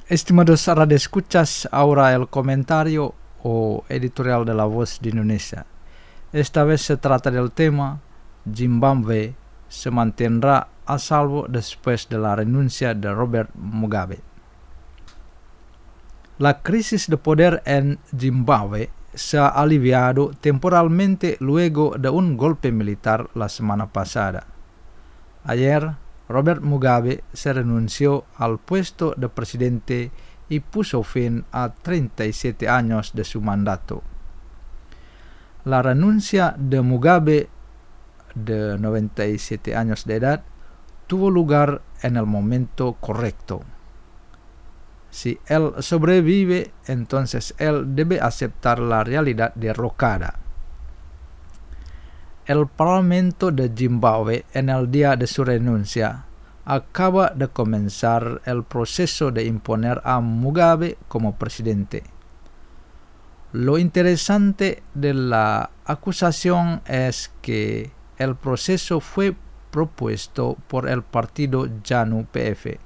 Estimados radioescuchas, ahora el comentario o editorial de La Voz de Indonesia. Esta vez se trata del tema Zimbabue se mantendrá a salvo después de la renuncia de Robert Mugabe. La crisis de poder en Zimbabue se ha aliviado temporalmente luego de un golpe militar la semana pasada. Ayer, Robert Mugabe se renunció al puesto de presidente y puso fin a 37 años de su mandato. La renuncia de Mugabe, de 97 años de edad, tuvo lugar en el momento correcto. Si él sobrevive, entonces él debe aceptar la realidad derrocada. El Parlamento de Zimbabue, en el día de su renuncia, acaba de comenzar el proceso de imponer a Mugabe como presidente. Lo interesante de la acusación es que el proceso fue propuesto por el partido ZANU-PF,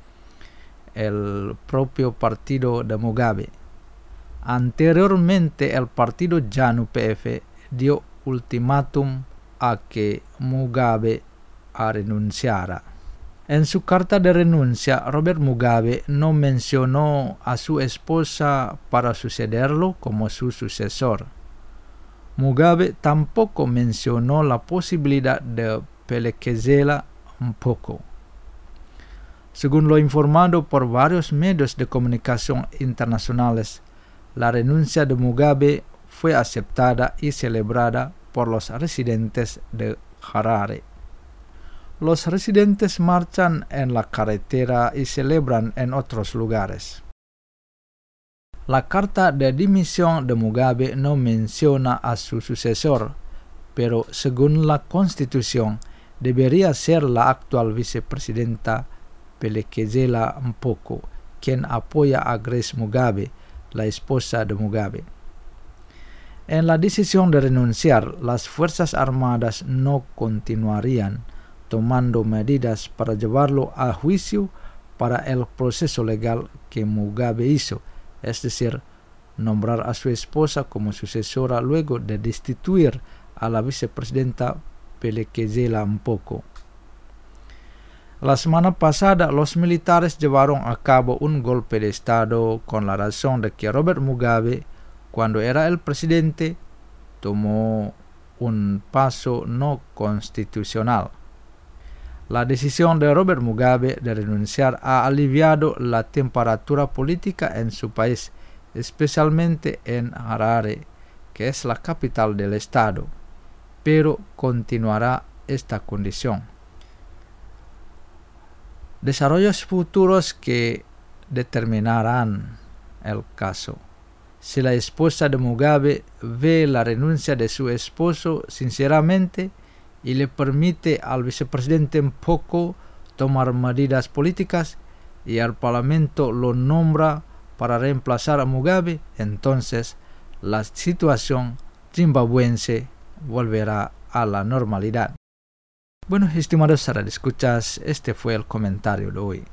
el propio partido de Mugabe. Anteriormente, el partido ZANU-PF dio ultimátum a que Mugabe renunciara. En su carta de renuncia, Robert Mugabe no mencionó a su esposa para sucederlo como su sucesor. Mugabe tampoco mencionó la posibilidad de Phelekezela Mpoko. Según lo informado por varios medios de comunicación internacionales, la renuncia de Mugabe fue aceptada y celebrada por los residentes de Harare. Los residentes marchan en la carretera y celebran en otros lugares. La carta de dimisión de Mugabe no menciona a su sucesor, pero según la Constitución debería ser la actual vicepresidenta Phelekezela Mpoko, quien apoya a Grace Mugabe, la esposa de Mugabe. En la decisión de renunciar, las Fuerzas Armadas no continuarían tomando medidas para llevarlo a juicio para el proceso legal que Mugabe hizo, es decir, nombrar a su esposa como sucesora luego de destituir a la vicepresidenta Phelekezela Mpoko. La semana pasada, los militares llevaron a cabo un golpe de Estado con la razón de que Robert Mugabe, cuando era el presidente, tomó un paso no constitucional. La decisión de Robert Mugabe de renunciar ha aliviado la temperatura política en su país, especialmente en Harare, que es la capital del estado, pero continuará esta condición. Desarrollos futuros que determinarán el caso. Si la esposa de Mugabe ve la renuncia de su esposo sinceramente y le permite al vicepresidente Mpoko tomar medidas políticas y el Parlamento lo nombra para reemplazar a Mugabe, entonces la situación zimbabuense volverá a la normalidad. Bueno, estimados radioescuchas, este fue el comentario de hoy.